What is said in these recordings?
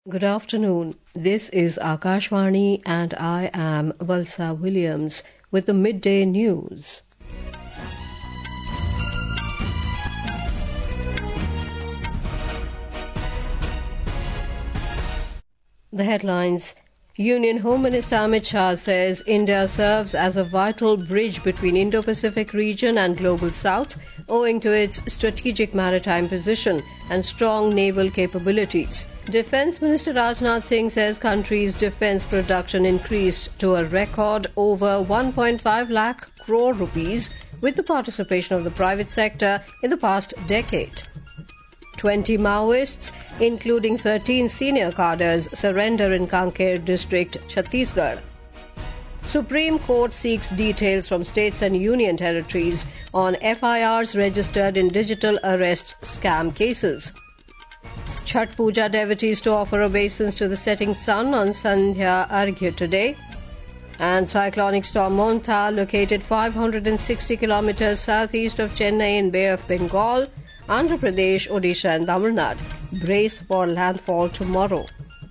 Good afternoon. This is Akashvani and I am Valsa Williams with the midday news. The headlines. Union Home Minister Amit Shah says India serves as a vital bridge between Indo-Pacific region and Global South owing to its strategic maritime position and strong naval capabilities. Defence Minister Rajnath Singh says country's defence production increased to a record over 1.5 lakh crore rupees with the participation of the private sector in the past decade. 20 Maoists, including 13 senior cadres, surrender in Kanker district, Chhattisgarh. Supreme Court seeks details from states and union territories on FIRs registered in digital arrest scam cases. Chhath Puja devotees to offer obeisance to the setting sun on Sandhya Arghya today. And cyclonic storm Monta, located 560 kilometers southeast of Chennai in Bay of Bengal, Andhra Pradesh, Odisha and Tamil Nadu. Brace for landfall tomorrow.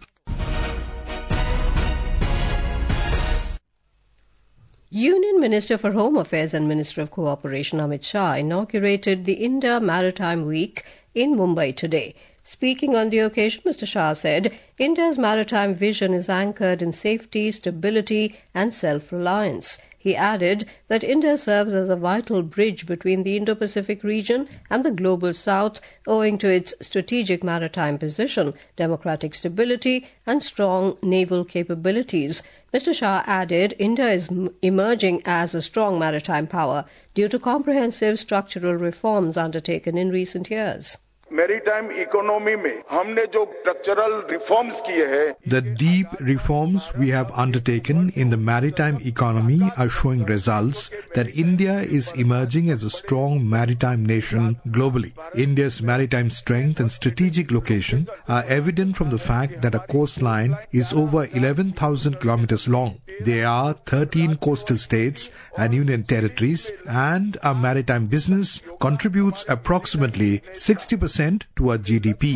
Union Minister for Home Affairs and Minister of Cooperation Amit Shah inaugurated the India Maritime Week in Mumbai today. Speaking on the occasion, Mr. Shah said, India's maritime vision is anchored in safety, stability and self-reliance. He added that India serves as a vital bridge between the Indo-Pacific region and the Global South owing to its strategic maritime position, democratic stability and strong naval capabilities. Mr. Shah added India is emerging as a strong maritime power due to comprehensive structural reforms undertaken in recent years. Maritime economy में हमने जो structural reforms किए हैं The deep reforms we have undertaken in the maritime economy are showing results that India is emerging as a strong maritime nation globally. India's maritime strength and strategic location are evident from the fact that our coastline is over 11,000 kilometers long. There are 13 coastal states and union territories, and our maritime business contributes approximately 60% to our GDP.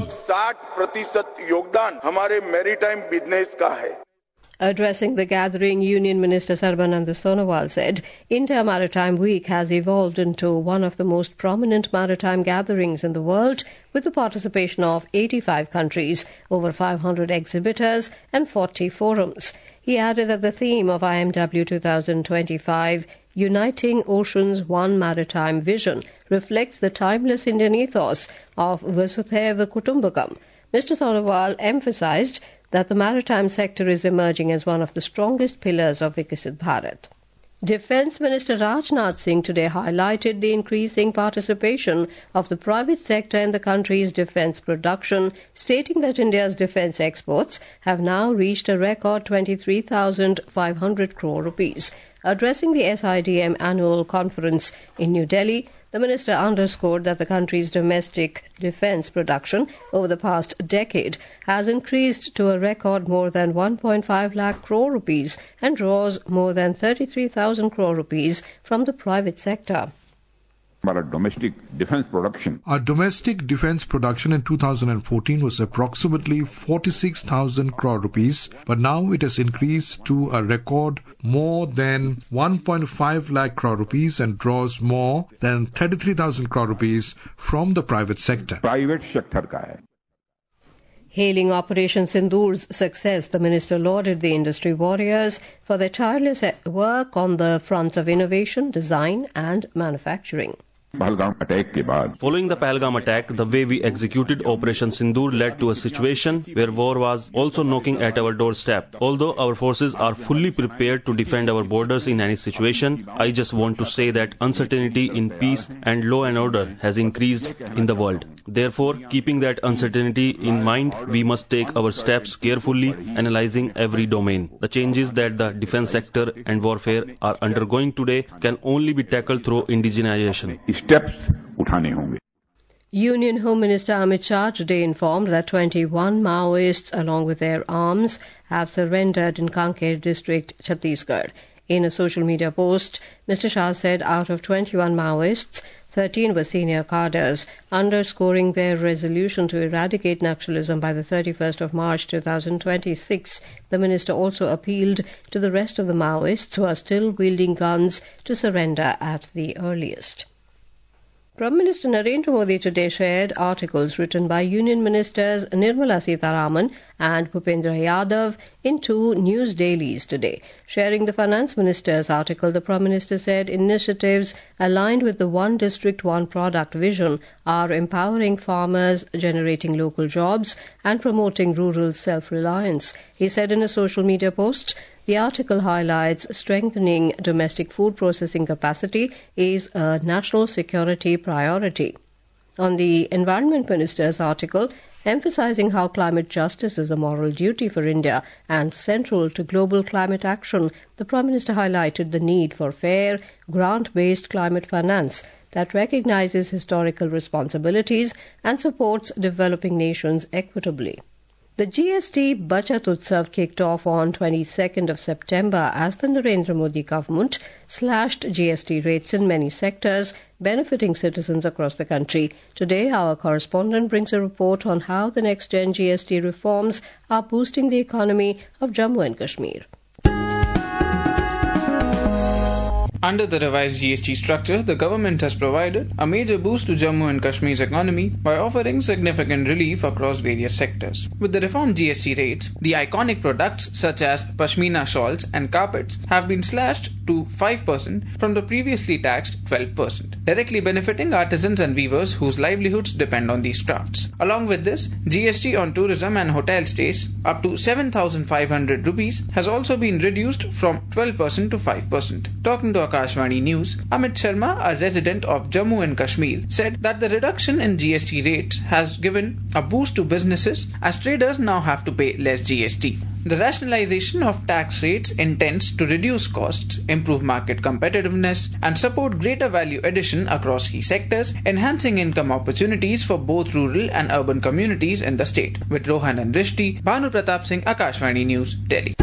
60% योगदान हमारे maritime business का है. Addressing the gathering, Union Minister Sarbananda Sonowal said, India Maritime Week has evolved into one of the most prominent maritime gatherings in the world with the participation of 85 countries, over 500 exhibitors and 40 forums. He added that the theme of IMW 2025, Uniting Oceans One Maritime Vision, reflects the timeless Indian ethos of Vasudhaiva Kutumbakam. Mr. Sonowal emphasized that the maritime sector is emerging as one of the strongest pillars of Viksit Bharat. Defence Minister Rajnath Singh today highlighted the increasing participation of the private sector in the country's defence production, stating that India's defence exports have now reached a record 23,500 crore rupees. Addressing the SIDM annual conference in New Delhi, the minister underscored that the country's domestic defence production over the past decade has increased to a record more than 1.5 lakh crore rupees and draws more than 33,000 crore rupees from the private sector. Our domestic defence production in 2014 was approximately 46,000 crore rupees, but now it has increased to a record more than 1.5 lakh crore rupees and draws more than 33,000 crore rupees from the private sector. Hailing Operation Sindoor's success, the minister lauded the industry warriors for their tireless work on the fronts of innovation, design and manufacturing. Following the Pahalgam attack, the way we executed Operation Sindoor led to a situation where war was also knocking at our doorstep. Although our forces are fully prepared to defend our borders in any situation, I just want to say that uncertainty in peace and law and order has increased in the world. Therefore, keeping that uncertainty in mind, we must take our steps carefully, analyzing every domain. The changes that the defense sector and warfare are undergoing today can only be tackled through indigenization. Union Home Minister Amit Shah today informed that 21 Maoists, along with their arms, have surrendered in Kanker district, Chhattisgarh. In a social media post, Mr. Shah said out of 21 Maoists, 13 were senior cadres, underscoring their resolution to eradicate Naxalism by the 31st of March 2026. The minister also appealed to the rest of the Maoists who are still wielding guns to surrender at the earliest. Prime Minister Narendra Modi today shared articles written by Union Ministers Nirmala Sitharaman and Bhupendra Yadav in two news dailies today. Sharing the Finance Minister's article, the Prime Minister said initiatives aligned with the One District, One Product vision are empowering farmers, generating local jobs and promoting rural self-reliance. He said in a social media post, the article highlights strengthening domestic food processing capacity is a national security priority. On the Environment Minister's article, emphasizing how climate justice is a moral duty for India and central to global climate action, the Prime Minister highlighted the need for fair, grant-based climate finance that recognizes historical responsibilities and supports developing nations equitably. The GST Bachat Utsav kicked off on 22nd of September as the Narendra Modi government slashed GST rates in many sectors, benefiting citizens across the country. Today, our correspondent brings a report on how the next-gen GST reforms are boosting the economy of Jammu and Kashmir. Under the revised GST structure, the government has provided a major boost to Jammu and Kashmir's economy by offering significant relief across various sectors. With the reformed GST rates, the iconic products such as pashmina shawls and carpets have been slashed to 5% from the previously taxed 12%, directly benefiting artisans and weavers whose livelihoods depend on these crafts. Along with this, GST on tourism and hotel stays up to 7,500 rupees has also been reduced from 12% to 5%. Talking to Akashvani News, Amit Sharma, a resident of Jammu and Kashmir, said that the reduction in GST rates has given a boost to businesses as traders now have to pay less GST. The rationalization of tax rates intends to reduce costs, improve market competitiveness, and support greater value addition across key sectors, enhancing income opportunities for both rural and urban communities in the state. With Rohan and Rishti, Bhanu Pratap Singh, Akashvani News, Delhi.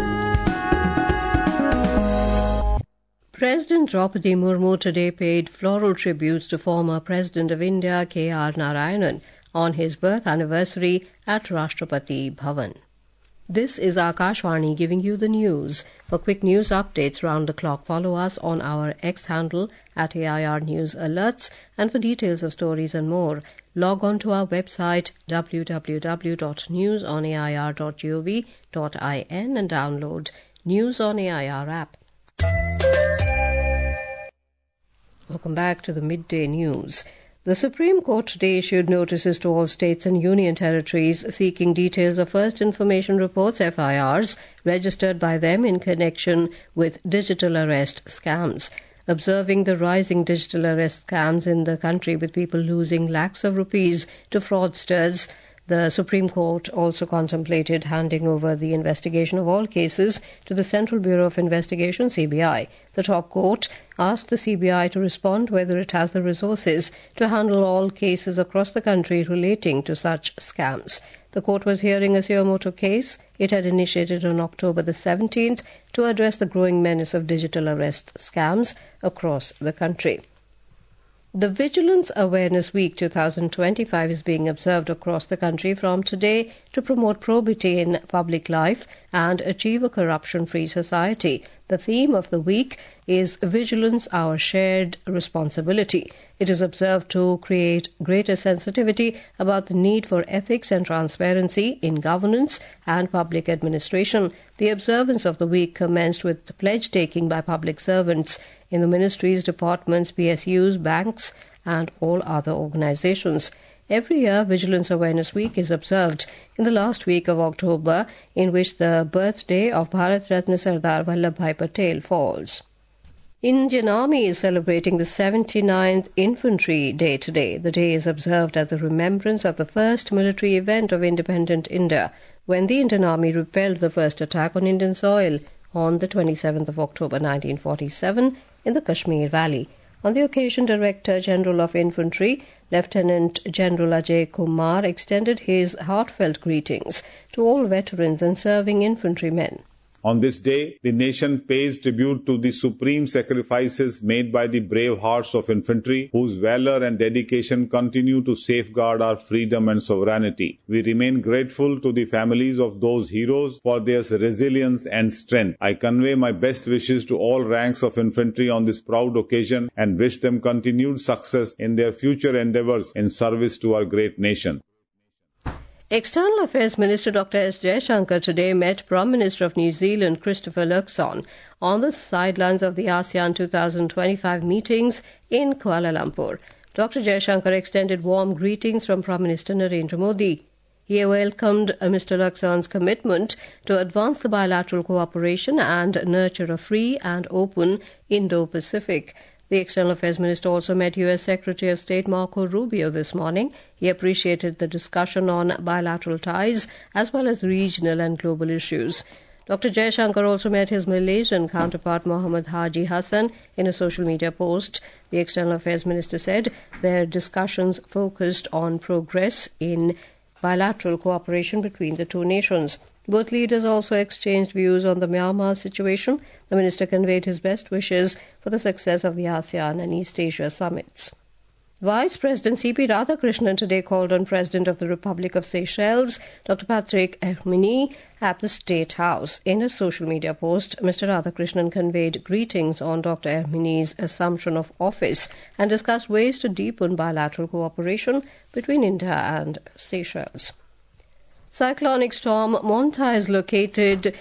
President Draupadi Murmu today paid floral tributes to former President of India K.R. Narayanan on his birth anniversary at Rashtrapati Bhavan. This is Akashvani giving you the news. For quick news updates round the clock, follow us on our X handle at AIR News Alerts, and for details of stories and more, log on to our website www.newsonair.gov.in and download News on AIR app. Welcome back to the midday news. The Supreme Court today issued notices to all states and union territories seeking details of first information reports, FIRs, registered by them in connection with digital arrest scams. Observing the rising digital arrest scams in the country with people losing lakhs of rupees to fraudsters, the Supreme Court also contemplated handing over the investigation of all cases to the Central Bureau of Investigation, CBI. The top court asked the CBI to respond whether it has the resources to handle all cases across the country relating to such scams. The court was hearing a suo motu case it had initiated on October the 17th to address the growing menace of digital arrest scams across the country. The Vigilance Awareness Week 2025 is being observed across the country from today to promote probity in public life and achieve a corruption-free society. The theme of the week is Vigilance, Our Shared Responsibility. It is observed to create greater sensitivity about the need for ethics and transparency in governance and public administration. The observance of the week commenced with the pledge-taking by public servants in the ministries, departments, PSUs, banks, and all other organizations. Every year, Vigilance Awareness Week is observed in the last week of October, in which the birthday of Bharat Ratna Sardar Vallabhbhai Patel falls. Indian Army is celebrating the 79th Infantry Day today. The day is observed as a remembrance of the first military event of independent India, when the Indian Army repelled the first attack on Indian soil on the 27th of October 1947 in the Kashmir Valley. On the occasion, Director General of Infantry, Lieutenant General Ajay Kumar, extended his heartfelt greetings to all veterans and serving infantrymen. On this day, the nation pays tribute to the supreme sacrifices made by the brave hearts of infantry, whose valor and dedication continue to safeguard our freedom and sovereignty. We remain grateful to the families of those heroes for their resilience and strength. I convey my best wishes to all ranks of infantry on this proud occasion and wish them continued success in their future endeavors in service to our great nation. External Affairs Minister Dr. S. Jaishankar today met Prime Minister of New Zealand Christopher Luxon on the sidelines of the ASEAN 2025 meetings in Kuala Lumpur. Dr. Jaishankar extended warm greetings from Prime Minister Narendra Modi. He welcomed Mr. Luxon's commitment to advance the bilateral cooperation and nurture a free and open Indo-Pacific. The External Affairs Minister also met U.S. Secretary of State Marco Rubio this morning. He appreciated the discussion on bilateral ties as well as regional and global issues. Dr. Jaishankar also met his Malaysian counterpart Muhammad Haji Hassan in a social media post. The External Affairs Minister said their discussions focused on progress in bilateral cooperation between the two nations. Both leaders also exchanged views on the Myanmar situation. The minister conveyed his best wishes for the success of the ASEAN and East Asia summits. Vice President C.P. Radhakrishnan today called on President of the Republic of Seychelles, Dr. Patrick Hermini, at the State House. In a social media post, Mr. Radhakrishnan conveyed greetings on Dr. Hermini's assumption of office and discussed ways to deepen bilateral cooperation between India and Seychelles. Cyclonic storm Monta is located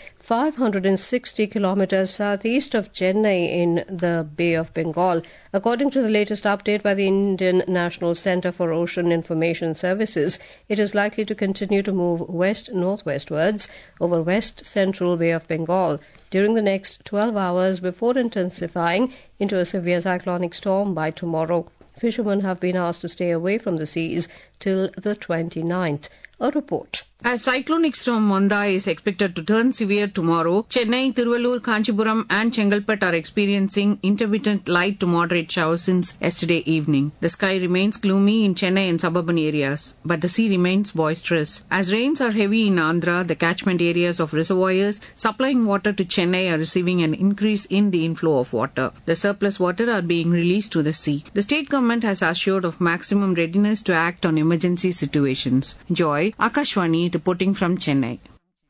560 kilometers southeast of Chennai in the Bay of Bengal. According to the latest update by the Indian National Centre for Ocean Information Services, it is likely to continue to move west-northwestwards over west-central Bay of Bengal during the next 12 hours before intensifying into a severe cyclonic storm by tomorrow. Fishermen have been asked to stay away from the seas till the 29th. A report. As cyclonic storm Monda is expected to turn severe tomorrow, Chennai, Tiruvallur, Kanchipuram and Chengalpet are experiencing intermittent light to moderate showers since yesterday evening. The sky remains gloomy in Chennai and suburban areas, but the sea remains boisterous. As rains are heavy in Andhra, the catchment areas of reservoirs supplying water to Chennai are receiving an increase in the inflow of water. The surplus water are being released to the sea. The state government has assured of maximum readiness to act on emergency situations. Joy, Akashwani, reporting from Chennai.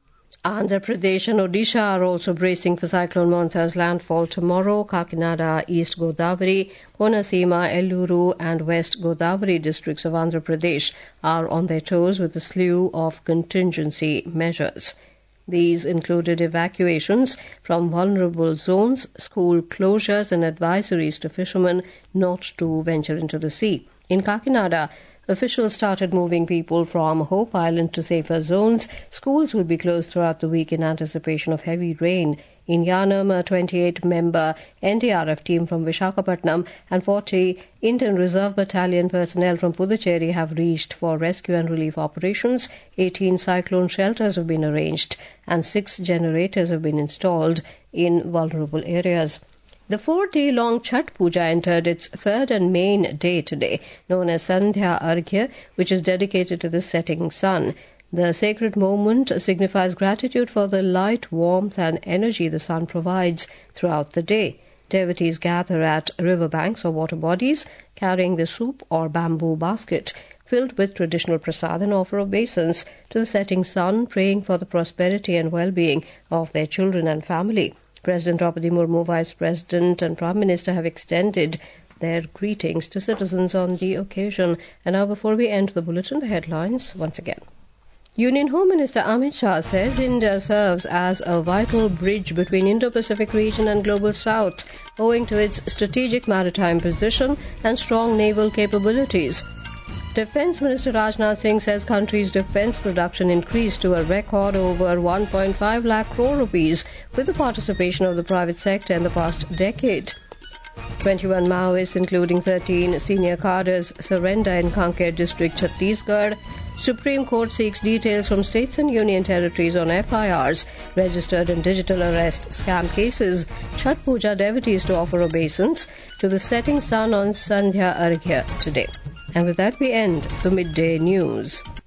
Andhra Pradesh and Odisha are also bracing for Cyclone Monta's landfall tomorrow. Kakinada, East Godavari, Konasima, Elluru and West Godavari districts of Andhra Pradesh are on their toes with a slew of contingency measures. These included evacuations from vulnerable zones, school closures and advisories to fishermen not to venture into the sea. In Kakinada, officials started moving people from Hope Island to safer zones. Schools will be closed throughout the week in anticipation of heavy rain. In Yanam, a 28-member NDRF team from Visakhapatnam and 40 Indian Reserve Battalion personnel from Puducherry have reached for rescue and relief operations. 18 cyclone shelters have been arranged and 6 generators have been installed in vulnerable areas. The 4-day-long Chhath Puja entered its third and main day today, known as Sandhya Arghya, which is dedicated to the setting sun. The sacred moment signifies gratitude for the light, warmth and energy the sun provides throughout the day. Devotees gather at riverbanks or water bodies, carrying the soup or bamboo basket filled with traditional prasad and offer obeisance to the setting sun, praying for the prosperity and well-being of their children and family. President Draupadi Murmu, Vice President and Prime Minister have extended their greetings to citizens on the occasion. And now, before we end the bulletin, the headlines once again. Union Home Minister Amit Shah says India serves as a vital bridge between Indo-Pacific region and Global South, owing to its strategic maritime position and strong naval capabilities. Defence Minister Rajnath Singh says country's defence production increased to a record over 1.5 lakh crore rupees with the participation of the private sector in the past decade. 21 Maoists, including 13 senior cadres, surrender in Kanker district, Chhattisgarh. Supreme Court seeks details from states and union territories on FIRs registered in digital arrest scam cases. Chhath Puja devotees to offer obeisance to the setting sun on Sandhya Arghya today. And with that, we end the midday news.